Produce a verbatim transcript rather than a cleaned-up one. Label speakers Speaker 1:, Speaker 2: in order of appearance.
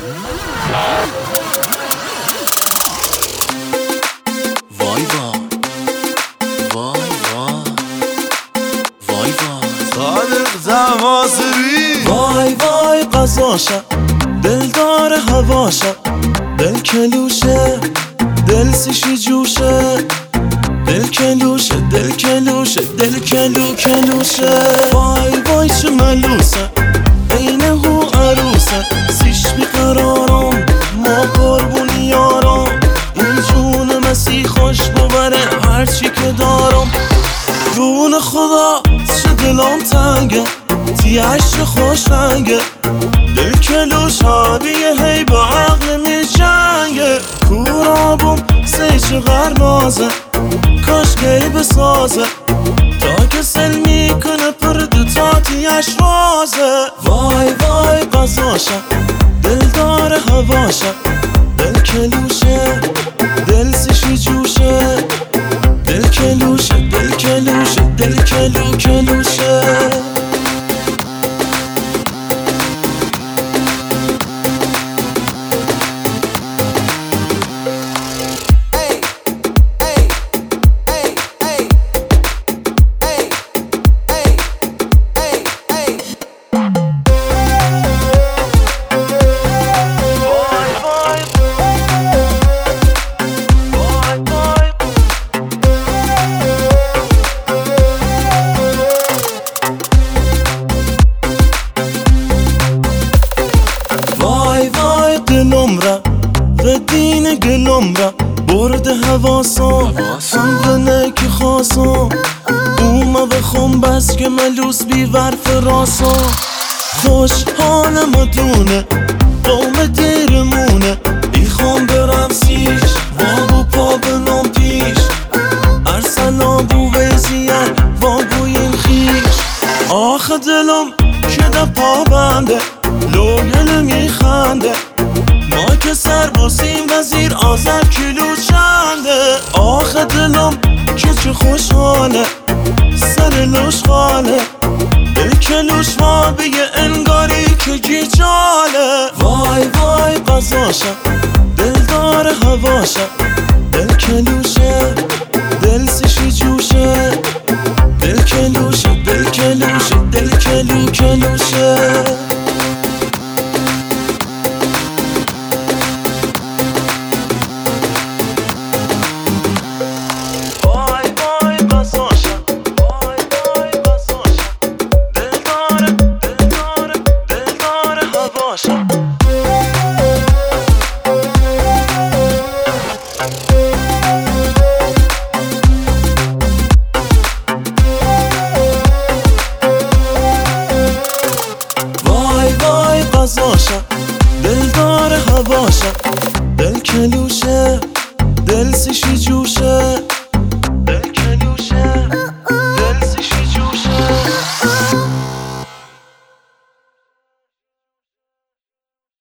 Speaker 1: وای وای وای وای وای وای
Speaker 2: صادق تماسبی
Speaker 3: وای وای قضاشم دلدار هواشم دل کلوشه دل سیشی جوشه دل کلوشه دل کلوشه دل کلو کلوشه وای وای چه ملوسه بین هو عروسه سیش بیقرارم ما قربونی یارم این جون مسیح خوش ببره هرچی که دارم جون خدا چه دلم تنگه تیهش خوش رنگه دل کلوش حالیه هی با عقل می جنگه کورابم سیچ غرنازه کاش گی بسازه تا که سل میکنه پرد تا تیهش رازه وای وای قضاشم دلدار هواشم دل کلوشه دل سیشی جوشه دل کلوشه دل کلوشه دل کلو کلوشه گلم را و دین گلم را برد حواسم هم بنه که خواستم اومه بخون بس که ملوس بی ورف راسم خوش حالم دونه قوم دیرمونه بیخوام برم سیش وابو پا بنام پیش ارسلان بو وزیر وابو این خیش آخه دلم شده پا بنده لوگل میخنده ما که سر باسیم وزیر آزد کیلو چنده آخه دلم که چه خوشحاله سر لوش خاله دل کلوش ما بگه انگاری که گیجاله وای وای قضاشم دلدار هواشم دل کلوشه دل سیشی جوشه دل کلوشه دل کلوشه دل کلو کلوشه قضاشم دلدار هواشم دل کلوشه دل سیشی جو